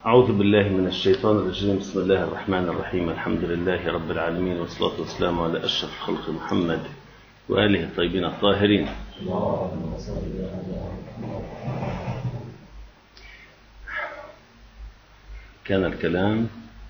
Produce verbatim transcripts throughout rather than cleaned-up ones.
أعوذ بالله من الشيطان الرجيم. بسم الله الرحمن الرحيم. الحمد لله رب العالمين، والصلاة والسلام على أشرف خلق محمد وآله الطيبين الطاهرين. كان الكلام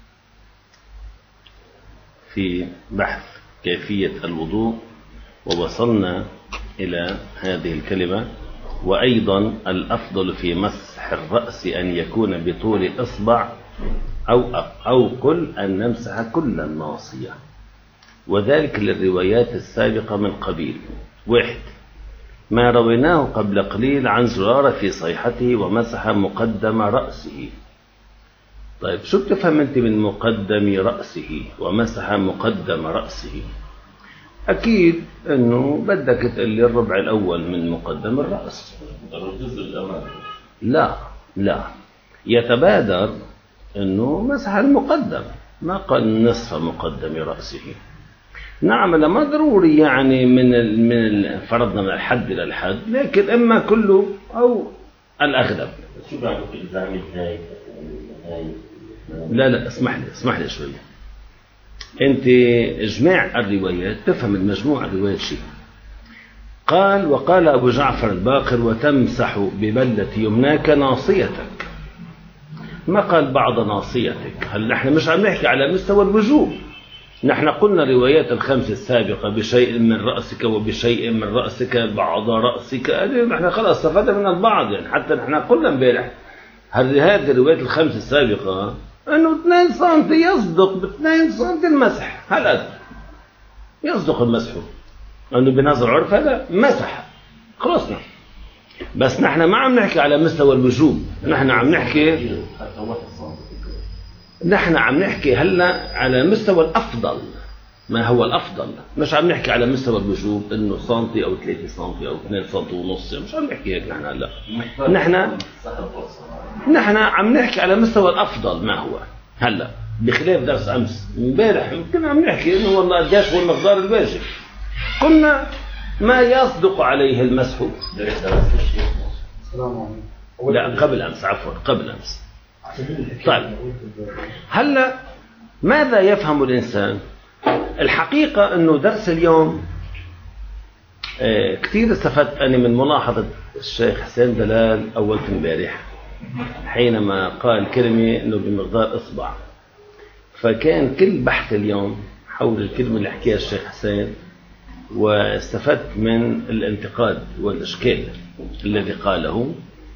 في بحث كيفية الوضوء، ووصلنا إلى هذه الكلمة: وأيضا الأفضل في مسح الرأس أن يكون بطول إصبع أو أو كل أن نمسح كل الناصية، وذلك للروايات السابقة من قبيل: واحد، ما رويناه قبل قليل عن زرارة في صيحته ومسح مقدم رأسه. طيب، شو بتفهم أنت من مقدم رأسه ومسح مقدم رأسه؟ أكيد أنه بدك تقول لي الربع الأول من مقدم الرأس. الجزء الأمامي. لا لا، يتبادر أنه مسح المقدم، ما قال نصف مقدم رأسه. نعم، ما ضروري يعني من من فرضنا من الحد إلى الحد، لكن إما كله أو الأغلب. شو بعمل في الزعمة هاي هاي؟ لا لا، اسمح لي اسمح لي شوية. أنت اجماع الروايات تفهم المجموع الروايات شيء. قال: وقال أبو جعفر الباقر: وتمسح ببلة يمناك ناصيتك. ما قال بعض ناصيتك. هل نحن مش عم نحكي على مستوى الوجوب؟ نحن قلنا الروايات الخمس السابقة: بشيء من رأسك وبشيء من رأسك بعض رأسك. نحن خلاص استفدنا من البعض، يعني حتى نحن قلنا امبارح هل هذه الروايات الخمس السابقة أنه اثنين سنتي يصدق ب اثنين سنتي المسح. هل يصدق المسح أنه بنظر عرف هذا مسح خلصنا. بس نحن ما عم نحكي على مستوى الوجوب، نحن عم نحكي نحن عم نحكي هلا على مستوى الأفضل. ما هو الأفضل؟ مش عم نحكي على مستوى الوجوب إنه سنتي أو ثلاثة سنتي أو اثنين سنتي ونص، مش عم نحكي هيك. نحن هلا نحن نحن عم نحكي على مستوى الأفضل. ما هو هلا بخلاف درس أمس امبارح كنا عم نحكي إنه والله قديش هو المقدار الواجب. قلنا ما يصدق عليه المسح. لا، قبل أمس، عفوا قبل أمس. طيب، هلا ماذا يفهم الإنسان؟ الحقيقة أنه درس اليوم آه كثير استفدت أنا من ملاحظة الشيخ حسين دلال أول امبارح حينما قال كلمة أنه بمقدار إصبع. فكان كل بحث اليوم حول الكلمة اللي حكيها الشيخ حسين، واستفدت من الانتقاد والإشكال الذي قاله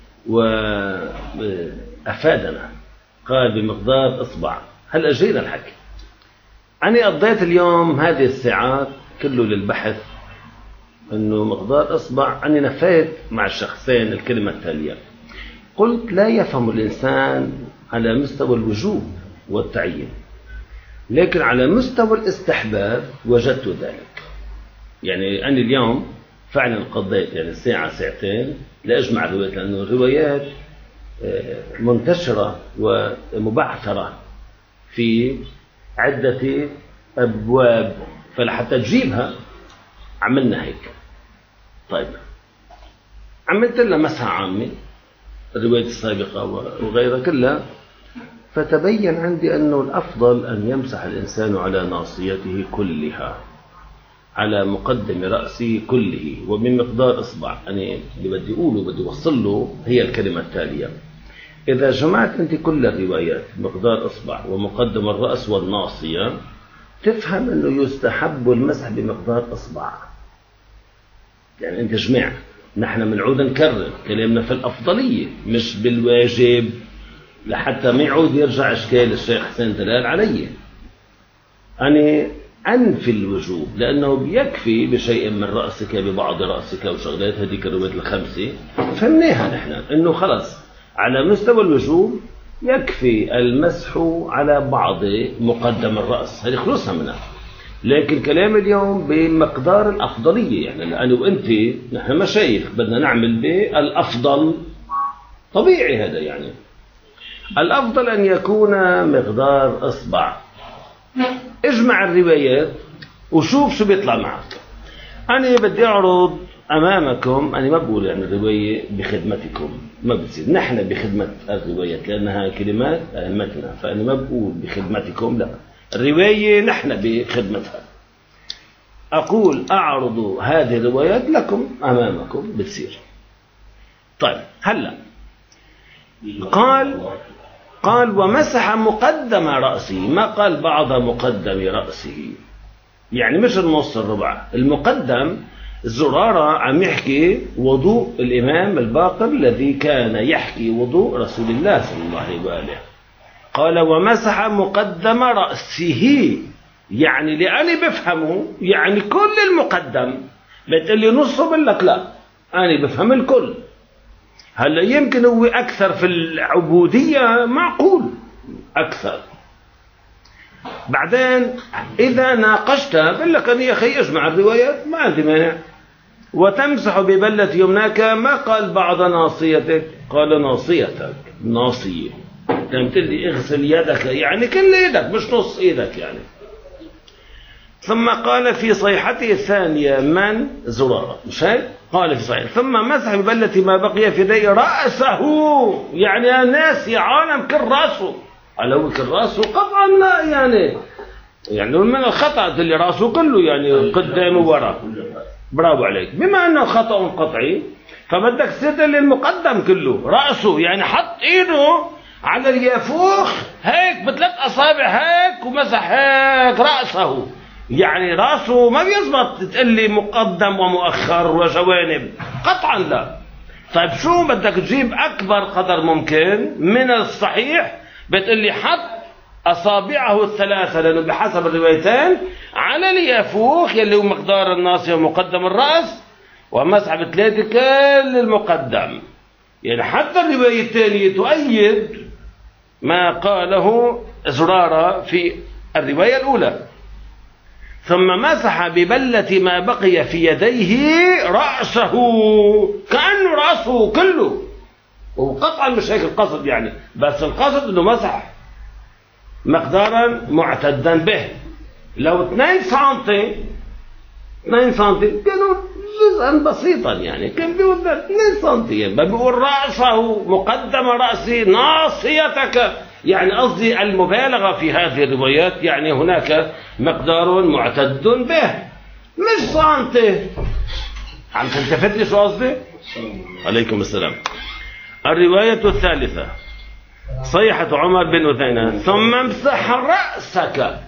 وأفادنا. قال بمقدار إصبع. هل أجينا الحكي؟ أنا قضيت اليوم هذه الساعات كله للبحث أنه مقدار إصبع. أنا نفيت مع الشخصين الكلمة التالية. قلت: لا يفهم الإنسان على مستوى الوجوب والتعيين، لكن على مستوى الاستحباب وجدت ذلك. يعني أنا اليوم فعلا قضيت يعني ساعة ساعتين لأجمع الروايات، لأنه الروايات منتشرة ومبعثرة في عدة أبواب، فلحتى تجيبها عملنا هيك. طيب، عملت لها مسحة عامة الروايات السابقة وغيرها كلها، فتبين عندي أنه الأفضل أن يمسح الإنسان على ناصيته كلها، على مقدم رأسه كله، وبمقدار إصبع. أنا اللي بدي أقوله بدي أوصل له هي الكلمة التالية: إذا جمعت أنت كل الروايات مقدار إصبع ومقدم الرأس والناصية، تفهم أنه يستحب المسح بمقدار إصبع. يعني أنت جمع. نحن بنعود نكرر كلامنا في الأفضلية مش بالواجب، لحتى ما يعود يرجع إشكال الشيخ حسين دلال علي. أنا أنفي الوجوب، لأنه بيكفي بشيء من رأسك ببعض رأسك وشغلات هذيك الروايات الخمسة فهمناها نحن إنه خلص على مستوى الوجوب يكفي المسح على بعض مقدم الرأس، هذه خلصها منها. لكن كلام اليوم بمقدار الأفضلية، يعني أنا وأنت نحن مشايخ بدنا نعمل بالأفضل. طبيعي هذا، يعني الأفضل أن يكون مقدار إصبع. اجمع الروايات وشوف شو بيطلع معك. أنا بدي أعرض أمامكم، أنا ما بقول يعني الرواية بخدمتكم، ما بتصير نحن بخدمة الروايات لأنها كلمات أئمتنا، فأنا ما بقول بخدمتكم، لا، الرواية نحن بخدمتها. أقول أعرض هذه الروايات لكم أمامكم بتصير. طيب هلا قال قال ومسح مقدم رأسه، ما قال بعض مقدم رأسه، يعني مش النص الربع، المقدم. زرارة عم يحكي وضوء الإمام الباقر الذي كان يحكي وضوء رسول الله صلى الله عليه وآله. قال ومسح مقدم رأسه، يعني لأني بفهمه يعني كل المقدم. بتقول لي نصه، بقول لك لا، أنا بفهم الكل. هلا يمكن هو أكثر في العبودية، معقول أكثر. بعدين إذا ناقشتها بقول لك أنا يا أخي أجمع الروايات، ما عندي مانع. وتمسح ببلة يمناك، ما قال بعض ناصيتك، قال ناصيتك، ناصية. قلت لي اغسل يدك، يعني كل يدك مش نص ايدك يعني. ثم قال في صيحته الثانية من زرارة، مش هيك؟ قال في صيحته ثم مسح ببلة ما بقي في يديه رأسه، يعني يا ناس يا عالم كل راسه. على كل راسه قطعا لا، يعني يعني من الخطأ اللي راسه كله يعني قدام وورا. برافو عليك. بما انه خطأ قطعي فبدك تستدل المقدم كله رأسه، يعني حط ايده على اليافوخ هيك بثلاث اصابع هيك ومسح هيك رأسه، يعني راسه ما بيزبط تقول لي مقدم ومؤخر وجوانب، قطعا لا. طيب شو بدك تجيب اكبر قدر ممكن من الصحيح، بتقول لي حط أصابعه الثلاثة، لأنه بحسب الروايتين على اليافوخ يلي هو مقدار الناصية ومقدم الرأس، ومسح بثلاثة كل المقدم. يعني حتى الرواية الثانية تؤيد ما قاله زرارة في الرواية الأولى. ثم مسح ببلة ما بقي في يديه رأسه، كأنه رأسه كله، وقطعا مش هيك القصد يعني، بس القصد أنه مسح مقدارا معتدا به. لو اثنين سنتي اثنين سنتي كانوا جزءا بسيطا، يعني كان بيقول اثنين سنتي، يعني بيقول رأسه مقدم رأسي ناصيتك، يعني قصدي المبالغة في هذه الروايات، يعني هناك مقدار معتد به مش سنتي. عم تلتفت لي شو قصدي؟ عليكم السلام. الرواية الثالثة صيحة عمر بن أثينة ثم امسح رأسك،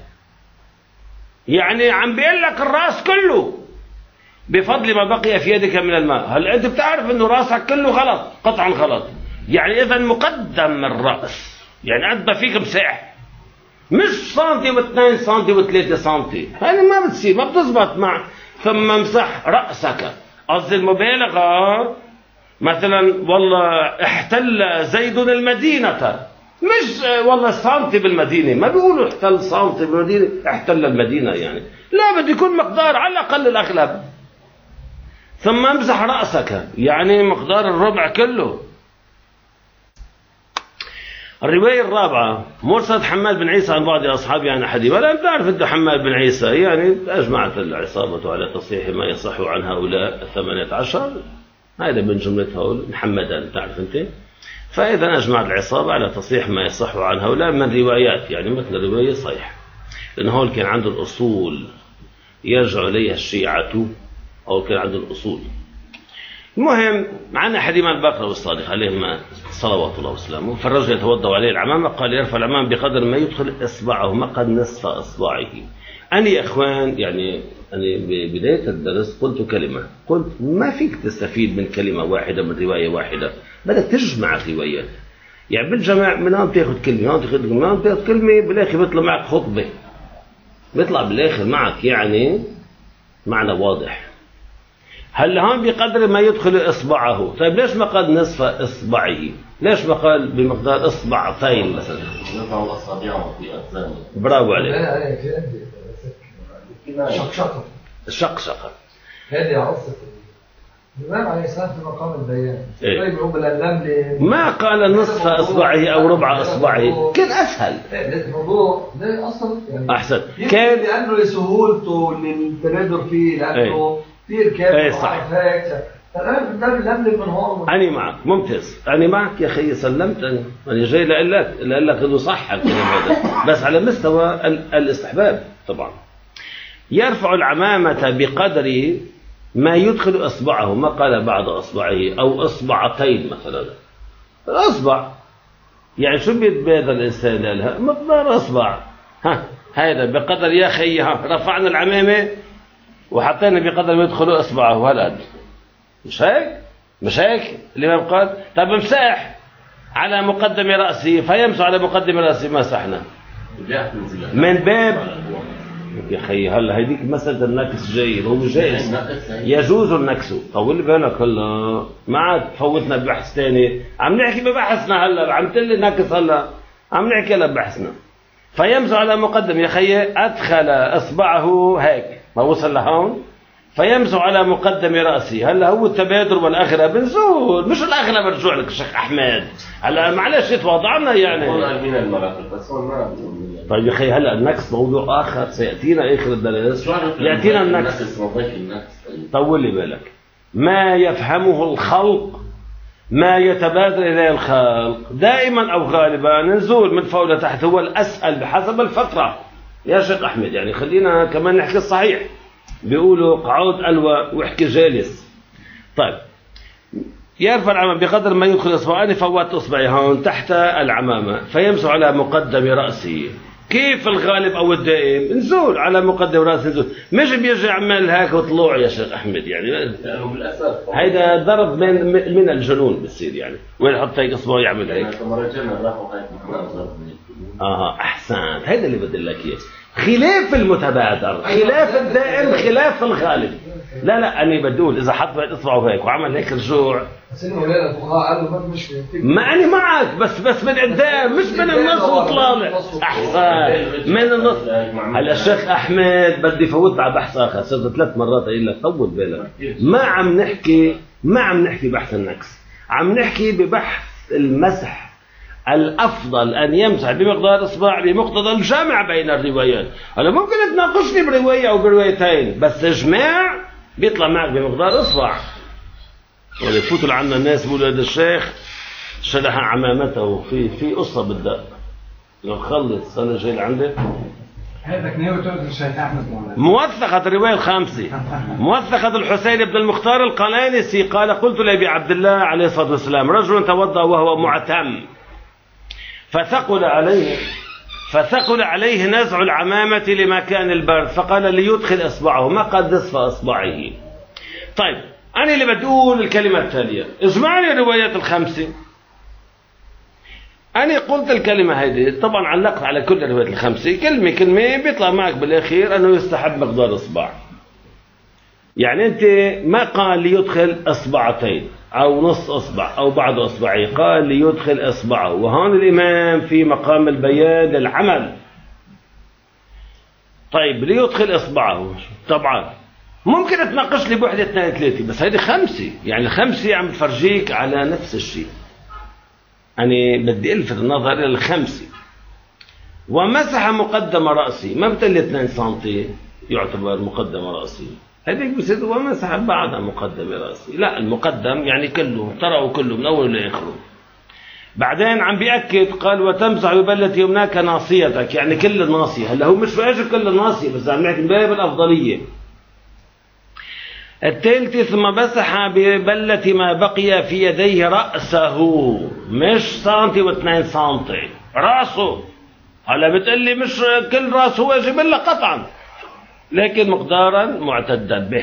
يعني عم بيقول لك الرأس كله بفضل ما بقي في يدك من الماء. هل أنت بتعرف أنه رأسك كله غلط؟ قطعا غلط. يعني إذا مقدم الرأس، يعني أنت فيك مساح مش سنتي واثنين سنتي وثلاثة سنتي، هذه ما بتصير، ما بتزبط مع ثم امسح رأسك. قصد المبالغة مثلا والله احتل زيد المدينة، مش والله سنتي بالمدينة، ما بيقولوا احتل سنتي بالمدينة، احتل المدينة يعني، لا بده يكون مقدار على الأقل الأغلب. ثم امسح رأسك يعني مقدار الربع كله. الرواية الرابعة مرسل حماد بن عيسى عن بعض أصحابه عن أحدهم، ولا بتعرف أنت حماد بن عيسى، يعني أجمعت العصابة على تصحيح ما يصح عن هؤلاء الثمانية عشر، هذا من جملة هؤلاء محمدان، تعرف أنت. فإذا أجمع العصابة على تصحيح ما يصح عن هؤلاء من روايات، يعني مثل الرواية صحيح، لأن هول كان عنده الأصول يرجع إليها الشيعة، أو كان عنده الأصول. المهم معنا حديث الباقر والصادق عليهما صلوات الله وسلامه، فالرجل يتوضأ عليه العمامة، قال يرفع العمام بقدر ما يدخل إصبعه، ما قد نصف إصبعه. أنا يا إخوان يعني أنا ببداية الدرس قلت كلمة، قلت ما فيك تستفيد من كلمة واحدة من رواية واحدة، بدك تجمع الروايات. يعني بالجمع من هون تاخذ كلمة، هون تاخذ كلمة، هون تاخذ كلمة، بالآخر بيطلع معك خطبة، بيطلع بالآخر معك يعني معنى واضح. هل هون بقدر ما يدخل إصبعه، طيب ليش ما قال نصف إصبعه؟ ليش ما قال بمقدار إصبعتين مثلا؟ نضع أصابعه في أذانه. برافو عليك. شقشقة شقشقة هذه عصة الإمام عليه السلام في مقام البيان. إيه؟ إيه؟ ما قال نصف إصبعه أو ربع إصبعه، كان أسهل. الموضوع ده أصلا يعني أحسن كان لأنه لسهولته للتبادر فيه، لأنه كثير كامل ايه صح. هيك الآن بدنا نلملم من هون. أنا معك ممتاز، أنا معك يا أخي، سلمت أنا، أنا جاي لأقول لك لأقول لك إنه صح الكلام هذا، بس على مستوى ال- الاستحباب طبعا. يرفع العمامة بقدر ما يدخل إصبعه، ما قال بعض أصبعه أو إصبعتين مثلا، الأصبع يعني شو بيتبادر الإنسان لها؟ مقدار أصبع، ها هذا بقدر يا أخي، ها رفعنا العمامة وحطينا بقدر ما يدخل إصبعه هالقد، مش هيك؟ مش هيك؟ الإمام قال طيب امسح على مقدم رأسي، فيمسح على مقدم رأسي، مسحنا من باب يا أخي. هلا هيديك مسألة النكس جيد، هو جائز، يجوز النكس. طول بالك هلا ما عاد فوتنا ببحث ثاني، عم نحكي ببحثنا هلا، عم تقول لي نكس هلا، عم نحكي هلا ببحثنا. فيمسح على مقدم يا أخي، أدخل إصبعه هيك ما وصل لهون، فيمسح على مقدم رأسي. هلا هو التبادر والآخرة بنزول، مش الآخرة برجوع لك الشيخ أحمد، هلا معلش تواضعنا يعني. طيب يا أخي هلا النكس موضوع آخر سيأتينا آخر الدرس، يأتينا النكس. طول لي بالك، ما يفهمه الخلق ما يتبادر إليه الخلق دائما أو غالبا نزول من فوق لتحت هو الأسهل بحسب الفترة يا شيخ أحمد. يعني خلينا كمان نحكي الصحيح، بيقولوا قعود ألوى واحكي جالس. طيب يرفع العمامة بقدر ما يدخل إصبعاني، فوت إصبعي هون تحت العمامة، فيمسح على مقدم رأسي. كيف الغالب أو الدائم؟ نزول على مقدم رأسي، نزول، مش بيجي عمل هيك وطلوع يا شيخ أحمد. يعني هيدا ضرب من من الجنون بصير، يعني وين يحط هيك إصبعه يعمل هيك. آه أحسن، هيدا اللي بدي لك إياه، خلاف المتبادر، خلاف الدائم، خلاف الغالب. لا لا أنا بدي أقول إذا حط بيت إصبعه هيك وعمل هيك رجوع، ما أنا معك، بس بس من قدام مش من النص وطلع. أحسن من النص. هلا الشيخ أحمد بدي فوت على بحث آخر، صرت ثلاث مرات أقول لك طول بالك، ما عم نحكي ما عم نحكي بحث النكس، عم نحكي ببحث المسح. الأفضل أن يمسح بمقدار إصبع بمقتضى الجمع بين الروايات. هلا ممكن تناقشني برواية أو بروايتين، بس إجماع بيطلع معك بمقدار إصبع. ولا يفوتوا عنا الناس بيقولوا هذا الشيخ شلح عمامته في في قصة بالدق، لو خلص أنا جاي لعندك. هذا كنيوة تقول الشيخ أحمد مولانا. موثقة الرواية الخامسة، موثقة الحسين بن المختار القلانسي قال قلت لأبي عبد الله عليه الصلاة والسلام رجل توضأ وهو معتم، فثقل عليه فثقل عليه نزع العمامة لمكان البرد، فقال ليدخل إصبعه، ما قد نصف إصبعه. طيب أنا اللي بدي أقول الكلمة التالية، اسمعني الروايات الخمسة. أنا قلت الكلمة هذه، طبعا علقت على كل الروايات الخمسة كلمة كلمة، بيطلع معك بالأخير أنه يستحب مقدار إصبع. يعني أنت ما قال ليدخل إصبعتين أو نص إصبع أو بعض إصبعي، قال ليدخل إصبعه، وهون الإمام في مقام البيان للعمل. طيب ليدخل إصبعه، طبعا ممكن تناقش لي بوحدة اثنين ثلاثة، بس هذه خمسة، يعني الخمسة عم تفرجيك على نفس الشيء. أنا بدي ألفت النظر إلى الخمسة. ومسح مقدم رأسي، ما بتقلي اثنين سنتي يعتبر مقدم رأسي، هذيك بصير ومسح بعد مقدم رأسي، لا المقدم يعني كله طرقه كله من أول لآخره. بعدين عم بيأكد قال وتمسح ببلة يمناك ناصيتك، يعني كل الناصية. هلا هو مش واجب كل الناصية، بس عم نحكي باب الأفضلية. الثالث ثم مسح ببلة ما بقي في يديه رأسه، مش سنتي واثنين سنتي، رأسه. هلا بتقلي مش كل رأسه واجب إلا قطعا، لكن مقدارا معتدا به.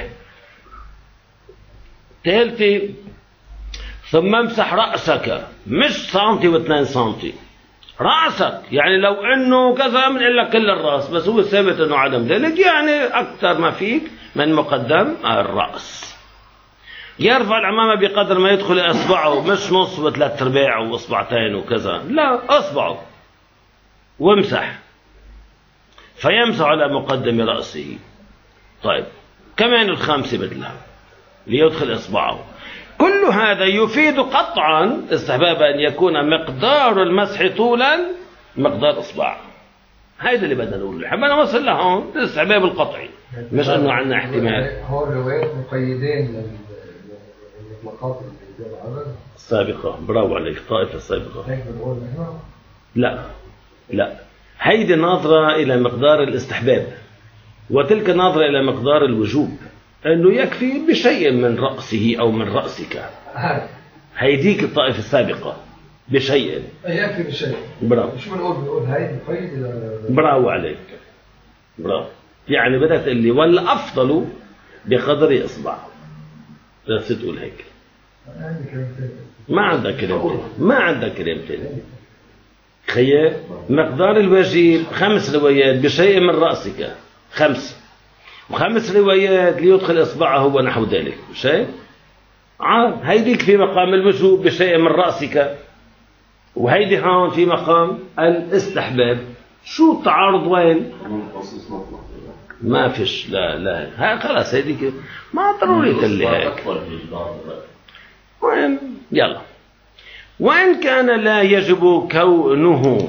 ثالث ثم امسح رأسك، مش سنتي واثنين سنتي، رأسك. يعني لو انه كذا من إلا كل الرأس، بس هو ثابت انه عدم ذلك، يعني اكثر ما فيك من مقدم الرأس. يرفع العمامة بقدر ما يدخل اصبعه، مش نص وثلاث ارباع واصبعتين وكذا، لا اصبعه وامسح، فيمسح على مقدم رأسه. طيب كمان الخامسة بدلها ليدخل إصبعه. كل هذا يفيد قطعا استحباب أن يكون مقدار المسح طولا مقدار إصبع. هيدا اللي بدنا نقوله. حبينا نوصل لهون الاستحباب القطعي، مش انه عندنا احتمال. هو الروايات مقيدين للمطلقات اللي العدد السابقة. برافو عليك، الطائفة السابقة. هيك بنقول نحن؟ لا لا، هيدي ناظرة إلى مقدار الاستحباب، وتلك ناظرة إلى مقدار الوجوب، أنه يكفي بشيء من رأسه أو من رأسك. هيديك الطائفة السابقة بشيء، يكفي بشيء. برافو. شو بنقول؟ بنقول هيدي مقيد. برافو عليك، برافو. يعني بدك تقول لي والأفضل بقدر إصبع، بس تقول هيك. ما عندك كلمتين، ما عندك كلمتين. خيال مقدار الواجب خمس روايات بشيء من رأسك، خمس، وخمس روايات ليدخل إصبعه ونحو ذلك. شيء عاد هيديك في مقام الوجوب بشيء من رأسك، وهيدي هون في مقام الاستحباب. شو التعارض وين؟ ما فيش. لا لا، ها خلاص هيديك ما ضروري تلي هيك. وين يلا. وإن كان لا يجب كونه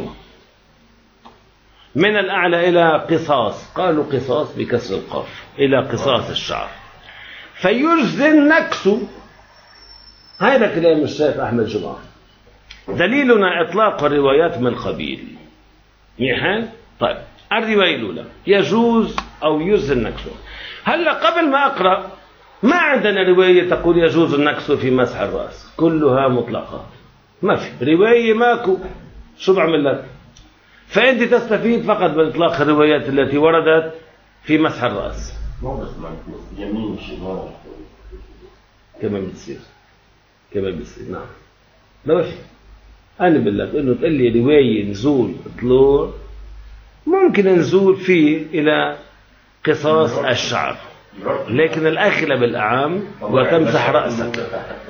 من الأعلى إلى قصاص، قالوا قصاص بكسر القاف، إلى قصاص الشعر، فيجزي النكس. هذا كلام الشيخ أحمد جمعة. دليلنا إطلاق الروايات من قبيل ميحان. طيب الرواية الأولى يجوز أو يجزي النكس. هلا قبل ما أقرأ، ما عندنا رواية تقول يجوز النكس في مسح الرأس، كلها مطلقات، ما في رواية ماكو. شو بعمل لك؟ فأنت تستفيد فقط من إطلاق الروايات التي وردت في مسح الرأس. مو بس يمين شمال كمان بتصير، كمان بتصير. نعم ما في. أنا بقول لك إنه تقول لي رواية نزول طلوع، ممكن نزول فيه إلى قصاص الشعر، لكن الأغلب الأعم وتمسح رأسك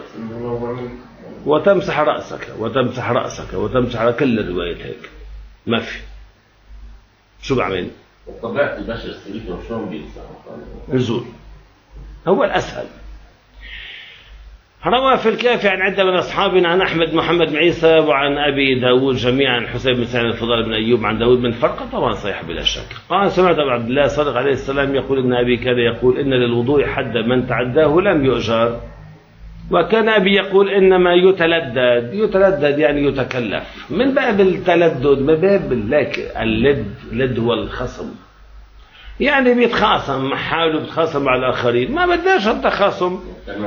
وتمسح رأسك وتمسح رأسك وتمسح على كل الروايات هيك. ما في. شو بعمل؟ طبيعة البشر السليكة وشلون بيمسح نزول هو الأسهل. روى في الكافي عن عدة من أصحابنا عن أحمد محمد بن عيسى وعن أبي داود جميعا عن حسين بن سعيد الفضل بن أيوب عن داود بن فرقة، طبعا صحيح بلا شك. قال سمعت أبو عبد الله صادق عليه السلام يقول إن أبي كان يقول إن للوضوء حد من تعداه لم يؤجر، وكان أبي يقول إنما يتلدد. يتلدد يعني يتكلف، من باب التلدد، من باب اللد. اللد هو الخصم، يعني بيتخاصم مع حاله، بيتخاصم مع الآخرين، ما بدناش التخاصم.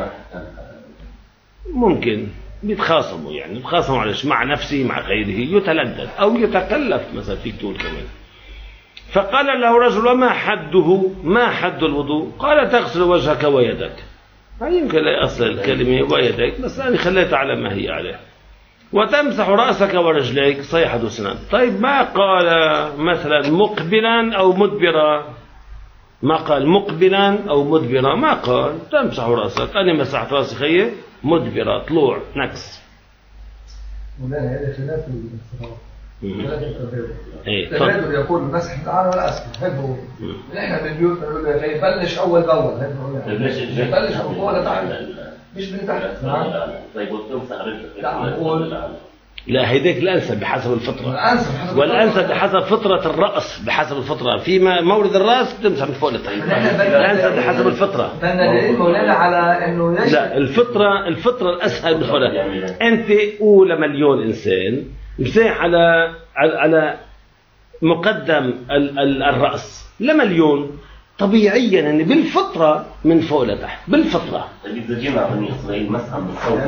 ممكن بيتخاصموا، يعني بيتخاصموا على مع نفسه مع غيره، يتلدد أو يتكلف مثلا فيك تقول كمان. فقال له رجل وما حده؟ ما حد الوضوء؟ قال تغسل وجهك ويدك. يمكن لا أصل الكلمة ويديك، بس أنا خليتها على ما هي عليه. وتمسح رأسك ورجليك، صيحة سنان. طيب ما قال مثلا مقبلا أو مدبرا؟ ما قال مقبلا أو مدبرا، ما قال تمسح رأسك. أنا مسحت رأسي خيي مدبرا، طلوع نكس. ولا هذا خلاف الصراط. ايه تبادل يقول المسح تعالى ولا اسفل، هيك هو. احنا بالبيوت بنقول له يبلش اول باول، هيك بنقول له يبلش اول باول تعالى مش من تحت. طيب وتمسح رجلك. لا نقول لا، هيديك الأنسب بحسب الفطرة، والأنسب بحسب فطرة الرأس، بحسب الفطرة. في مورد الرأس تمسح من فوق لتحت، الأنسب بحسب الفطرة. بدنا دليل مولانا على إنه يجب. لا، الفطرة الفطرة الأسهل من فوق. أنت أولى مليون إنسان مسيح على على مقدم الرأس لمليون، طبيعيا ان بالفطره من فوق لتحت، بالفطره. اذا جينا بني اسرائيل مسحا بالصوت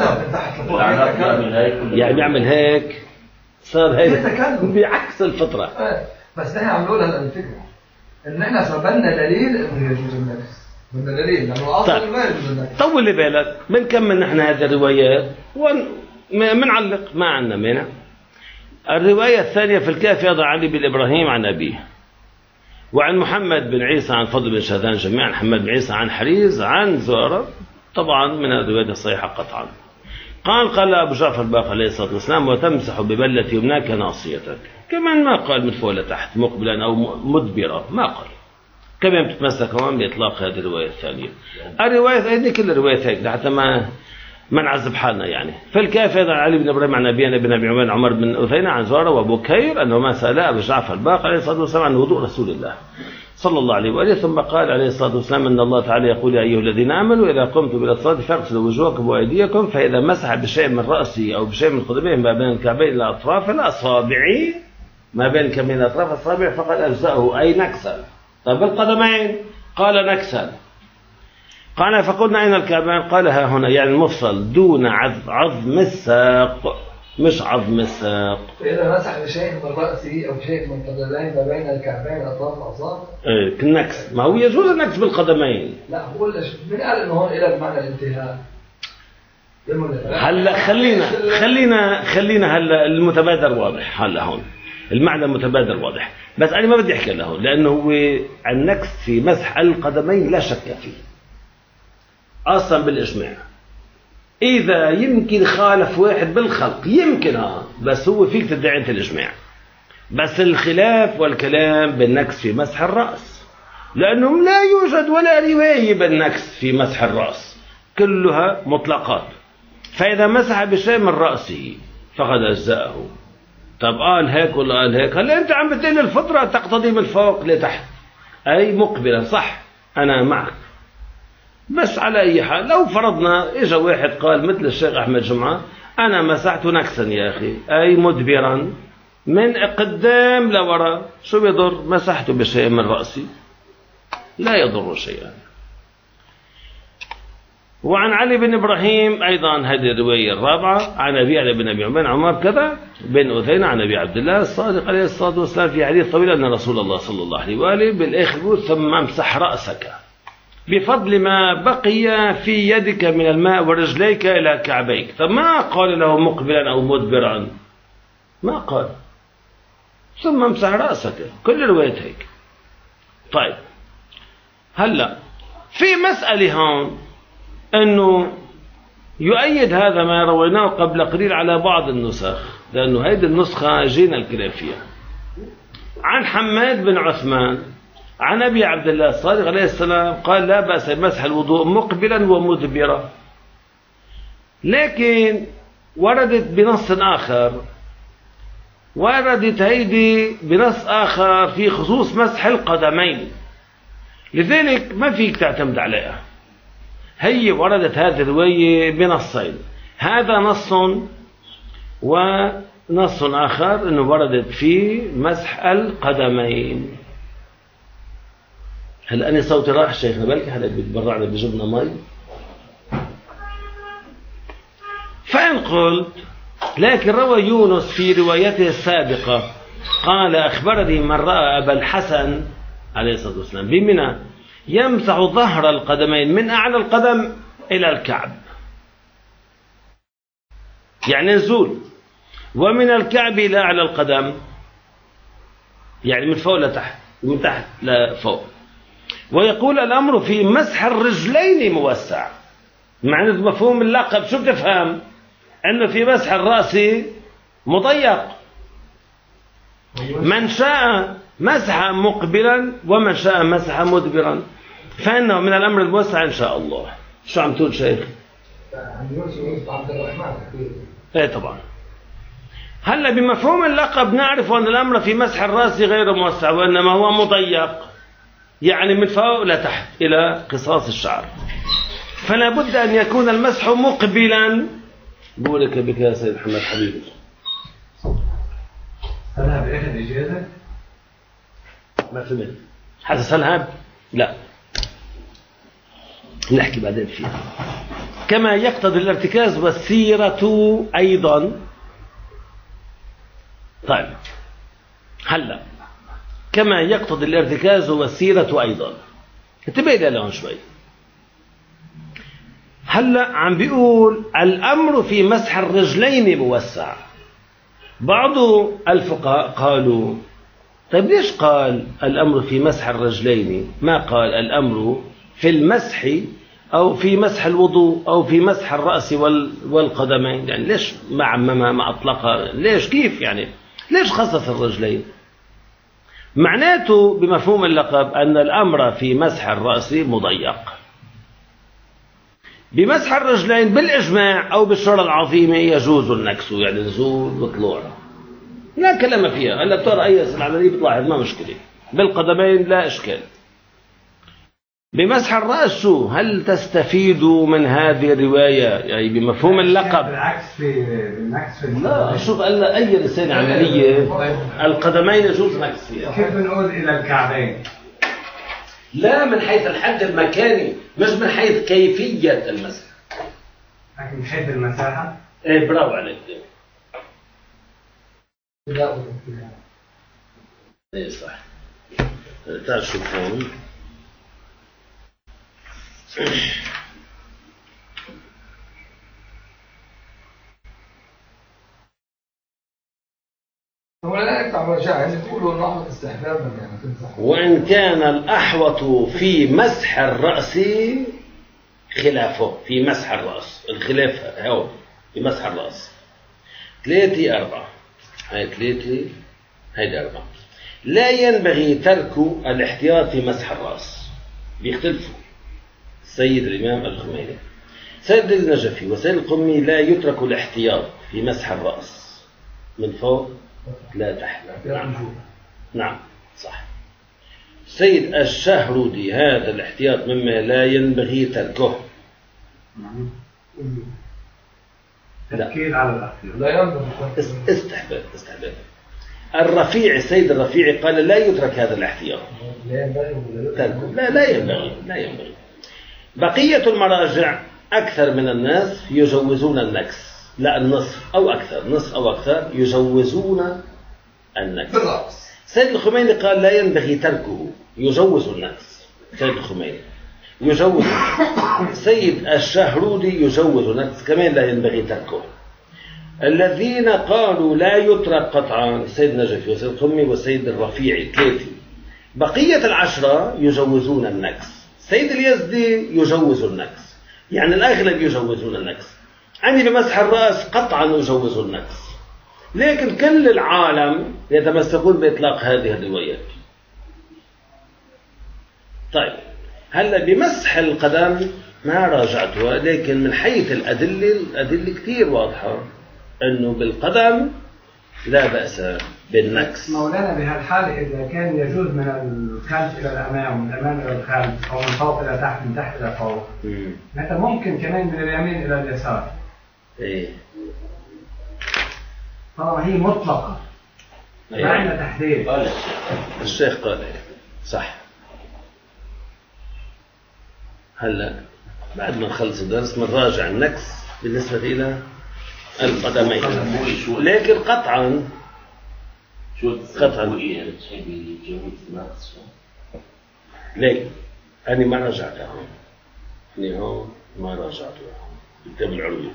يعني يعني بيعمل هيك، صار هيك بعكس الفطره. بس نحن عم نقول هلا الفكره ان احنا صبرنا دليل انه يجوز النكس، بدنا دليل لانه اصلا ما يجوز النكس. طول لي بالك، بنكمل نحن هذه الروايات ومنعلق، ما عندنا مانع. الروايه الثانيه في الكافي عن علي بن ابراهيم عن ابيه، وعن محمد بن عيسى عن فضل بن شاذان جميعا عن محمد بن عيسى عن حريز عن زهرة، طبعا من الروايات الصحيحة قطعا. قال قال أبو جعفر الباقر عليه الصلاة والسلام وتمسح ببلة يمناك ناصيتك، كمان ما قال من فوق لتحت مقبلا أو مدبرا، ما قال. كمان بتتمسك كمان بإطلاق هذه الرواية الثانية. الرواية هذه كل الروايات هيك، حتى ما ما نعذب حالنا يعني. فالكافي عن علي بن ابراهيم عن ابي بن ابي عمر عمر بن اثينه عن زهره وابو كير انه ما سال ابو جعفر الباقر عليه الصلاه والسلام عن وضوء رسول الله صلى الله عليه واله، ثم قال عليه الصلاه والسلام ان الله تعالى يقول يا ايها الذين امنوا اذا قمتم الى الصلاه فاغسلوا وجوهكم وايديكم، فاذا مسح بشيء من راسه او بشيء من قدميه ما بين الكعبين الى اطراف الاصابع ما بين الكعبين الى اطراف الاصابع فقد اجزاه اي نكسل. طيب القدمين قال نكسل. قال فقلنا أين الكعبان؟ قال ها هنا، يعني المفصل دون عظم الساق، مش عظم الساق. فإذا مسح بشيء من رأسه أو شيء من قدميه ما بين الكعبين أطراف الأصابع. إيه كالنكس، ما هو يجوز النكس بالقدمين. لا هو من قال إنه هون إلى بمعنى الانتهاء. هلا خلينا خلينا خلينا هلا المتبادر واضح، هلا هون المعنى المتبادر واضح، بس أنا ما بدي أحكي له لأنه هو النكس في مسح القدمين لا شك فيه. أصلا بالإجماع إذا يمكن خالف واحد بالخلق يمكن ها، بس هو فيك تدعي أنت الإجماع. بس الخلاف والكلام بالنكس في مسح الرأس، لأنه لا يوجد ولا رواية بالنكس في مسح الرأس، كلها مطلقات. فإذا مسح بشيء من رأسه فقد أجزأه. طب قال هيك ولا قال هيك؟ هلا أنت عم بتقول الفطرة تقتضي من فوق لتحت، أي مقبلا، صح أنا معك. بس على أي حال لو فرضنا إجا واحد قال مثل الشيخ أحمد جمعة أنا مسحت نكسا يا أخي، أي مدبرا من قدام لورا، شو بيضر؟ مسحت بشيء من رأسي لا يضر شيئا. وعن علي بن إبراهيم أيضا هذه الرواية الرابعة عن أبي علي بن أبي عمر عمر كذا بن أثينة عن أبي عبد الله الصادق عليه الصلاة والسلام في حديث طويل أن رسول الله صلى الله عليه وآله بالآخر يقول ثم امسح رأسك بفضل ما بقي في يدك من الماء ورجليك إلى كعبيك. طب ما قال له مقبلا أو مدبرا، ما قال ثم امسح رأسك، كل رواية هيك. طيب هلا في مسألة هون أنه يؤيد هذا ما رويناه قبل قليل على بعض النسخ، لأنه هذه النسخة جينا الكلام فيها عن حماد بن عثمان عن أبي عبد الله الصادق عليه السلام قال لا بأس بمسح الوضوء مقبلا ومدبرا، لكن وردت بنص آخر، وردت هيدي بنص آخر في خصوص مسح القدمين، لذلك ما فيك تعتمد عليها. هي وردت هذه الرواية بنصين، هذا نص ونص آخر أنه وردت في مسح القدمين. هل أنا صوتي راح شيخنا؟ بالك هلا بتبرعنا بجبنا مي. فإن قلت لكن روى يونس في روايته السابقة قال أخبرني من رأى أبا الحسن عليه الصلاة والسلام بمنى يمسح ظهر القدمين من أعلى القدم إلى الكعب، يعني نزول، ومن الكعب إلى أعلى القدم، يعني من فوق لتحت، من تحت لفوق. ويقول الأمر في مسح الرجلين موسع، معنى مفهوم اللقب شو بتفهم؟ أنه في مسح الرأس مضيق، من شاء مسح مقبلا ومن شاء مسح مدبرا، فإنه من الأمر الموسع إن شاء الله. شو عم تقول شيخ؟ عبد الرحمن. ايه طبعا. هلا بمفهوم اللقب نعرف أن الأمر في مسح الرأس غير موسع وإنما هو مضيق، يعني من فوق لتحت إلى قصاص الشعر، فلا بد أن يكون المسح مقبلا. بقولك بك يا سيد محمد حبيبي، هل بأخذ إجازة؟ ما فهمت حاسس هل لا نحكي بعدين فيها. كما يقتضي الارتكاز والسيرة أيضا. طيب هلا كما يقتضي الارتكاز والسيرة أيضا، انتبه لي لهون شوي. هلا عم بيقول الأمر في مسح الرجلين موسع. بعض الفقهاء قالوا طيب ليش قال الأمر في مسح الرجلين ما قال الأمر في المسح أو في مسح الوضوء أو في مسح الرأس والقدمين؟ يعني ليش ما عممها ما أطلقها؟ ليش كيف يعني ليش خصص الرجلين؟ معناته بمفهوم اللقب أن الأمر في مسح الرأس مضيق، بمسح الرجلين بالإجماع أو بالشرع العظيمة يجوز النكس، يعني نزول وطلوع، لا كلام فيها. هلا بترى أي العملية بتلاحظ ما مشكلة. بالقدمين لا إشكال. بمسح الرأس شو؟ هل تستفيد من هذه الرواية يعني بمفهوم اللقب؟ بالعكس في بالعكس في لا شوف قال أي رسالة عملية القدمين يجوز نكس فيها. كيف بنقول إلى الكعبين؟ لا من حيث الحد المكاني مش من حيث كيفية المسح. لكن من حيث المساحة؟ ايه برافو عليك. ايه صح. تعال شوف هون. هو لا يقطع رجاء يعني تقولوا نحو استحباب يعني تمسح. وإن كان الأحوط في مسح الرأس خلافه في مسح الرأس، الخلاف هو في مسح الرأس. ثلاثة أربعة، هاي ثلاثة هاي أربعة. لا ينبغي ترك الاحتياط في مسح الرأس، بيختلفوا. السيد الإمام الخميني، سيد النجفي وسيد القمي لا يترك الاحتياط في مسح الرأس من فوق لا تحت. نعم نعم صح. سيد الشهرودي هذا الاحتياط مما لا ينبغي تركه. تأكيد على الاحتياط. لا ينبغي استحباب استحباب. الرفيع السيد الرفيعي قال لا يترك هذا الاحتياط. لا ينبغي تركه لا لا ينبغي لا ينبغي. بقية المراجع أكثر من الناس يجوزون النكس، لا النصف أو أكثر، نصف أو أكثر يجوزون النكس. بالرأس. سيد الخميني قال لا ينبغي تركه، يجوز النكس. سيد الخميني يجوز النكس. سيد الشهرودي يجوز النكس كمان لا ينبغي تركه. الذين قالوا لا يترك قطعا سيد نجفي وسيد القمي والسيد الرفيعي ثلاثة. بقية العشرة يجوزون النكس. سيد اليزدي يجوز النكس، يعني الأغلب يجوزون النكس. عندي بمسح الرأس قطعا يجوز النكس، لكن كل العالم يتمسكون بإطلاق هذه الروايات. طيب هلا بمسح القدم ما راجعتها، لكن من حيث الأدلة الأدلة كثير واضحة أنه بالقدم لا بأس بالنكس. مولانا بهالحالة إذا كان يجوز من الخلف إلى الأمام ومن الأمام إلى الخلف أو من فوق إلى تحت من تحت إلى فوق، متى ممكن كمان من اليمين إلى اليسار. إيه طالما هي مطلقة ما عندنا تحديد. قال الشيخ قال إيه صح. هلا بعد ما نخلص الدرس بنراجع النكس بالنسبة إلى القدمين، لكن قطعا شو قطعا ايه بتحبي جوز نقص؟ ليه؟ أنا ما راجعتها هون، أنا هون ما راجعتها بالكتاب العلوي.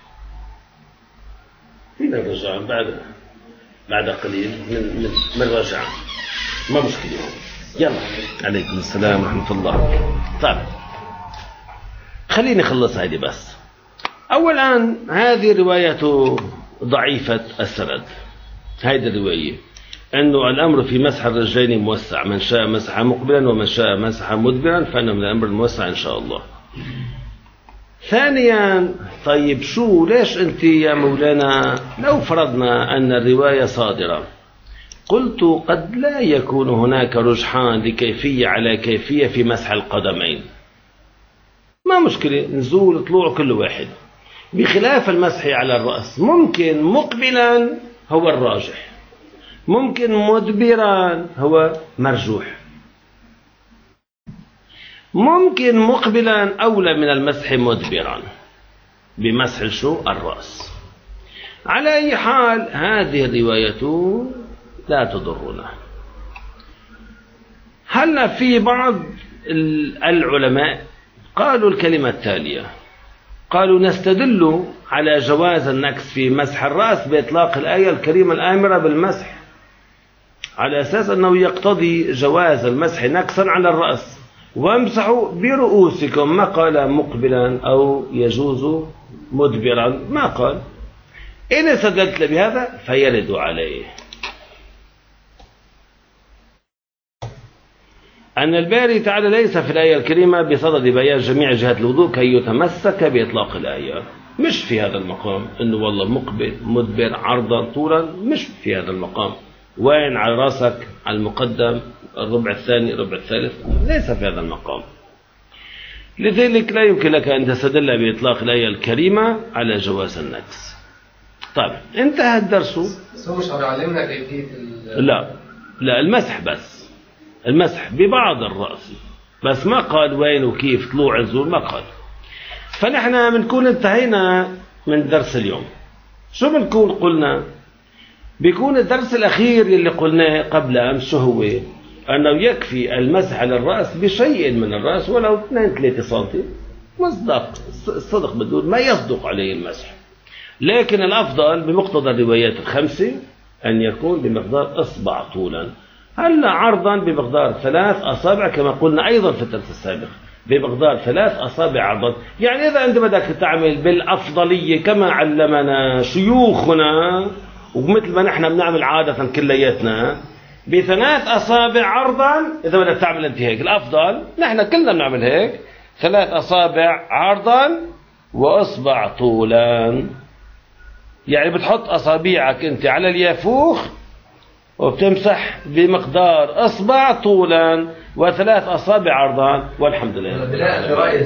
فينا نرجع بعد بعد قليل من من من رجع ما مشكلة. يلا عليكم السلام ورحمة الله. طيب خليني أخلص هذه بس. أولا هذه رواية ضعيفة السند. هذه الرواية أنه الأمر في مسح الرجلين موسع، من شاء مسح مقبلا ومن شاء مسح مدبرا فإنه من الأمر الموسع إن شاء الله. ثانيا طيب شو ليش أنت يا مولانا لو فرضنا أن الرواية صادرة، قلت قد لا يكون هناك رجحان لكيفية على كيفية في مسح القدمين، ما مشكلة نزول طلوع كل واحد، بخلاف المسح على الرأس ممكن مقبلا هو الراجح، ممكن مدبرا هو مرجوح، ممكن مقبلا أولى من المسح مدبرا بمسح شو الرأس. على أي حال هذه الرواية لا تضرنا. هل في بعض العلماء قالوا الكلمة التالية، قالوا نستدل على جواز النكس في مسح الرأس بإطلاق الآية الكريمة الآمرة بالمسح على أساس أنه يقتضي جواز المسح نكسا على الرأس وامسحوا برؤوسكم، ما قال مقبلا أو يجوز مدبرا، ما قال. إن استدلت بهذا فيرد عليه. أن الباري تعالى ليس في الآية الكريمة بصدد بيان جميع جهات الوضوء كي يتمسك بإطلاق الآية، مش في هذا المقام إنه والله مقبل مدبر عرضا طولا، مش في هذا المقام. وين على راسك على المقدم الربع الثاني الربع الثالث، ليس في هذا المقام. لذلك لا يمكن لك أن تستدل بإطلاق الآية الكريمة على جواز النكس. طيب انتهى الدرس. بس هو مش عم يعلمنا كيفية لا لا المسح بس، المسح ببعض الرأس بس، ما قال وين وكيف طلوع الزور، ما قال. فنحن بنكون انتهينا من درس اليوم. شو بنكون قلنا؟ بيكون الدرس الأخير اللي قلناه قبل أمس شو هو؟ أنه يكفي المسح على الرأس بشيء من الرأس ولو اثنين ثلاثة سنتي، مصدق الصدق بدون ما يصدق عليه المسح. لكن الأفضل بمقتضى الروايات الخمسة أن يكون بمقدار إصبع طولا، هلا عرضا بمقدار ثلاث أصابع كما قلنا أيضا في الدرس السابق، بمقدار ثلاث أصابع عرضا. يعني إذا أنت بدك تعمل بالأفضلية كما علمنا شيوخنا ومثل ما نحن بنعمل عادة كلياتنا بثلاث أصابع عرضا، إذا بدك تعمل أنت هيك الأفضل، نحن كلنا بنعمل هيك، ثلاث أصابع عرضا وإصبع طولا. يعني بتحط أصابيعك أنت على اليافوخ وبتمسح بمقدار إصبع طولا وثلاث أصابع عرضا، والحمد لله.